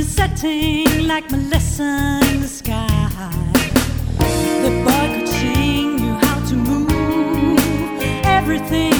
is setting like Melissa in the sky. The boy could sing you how to move everything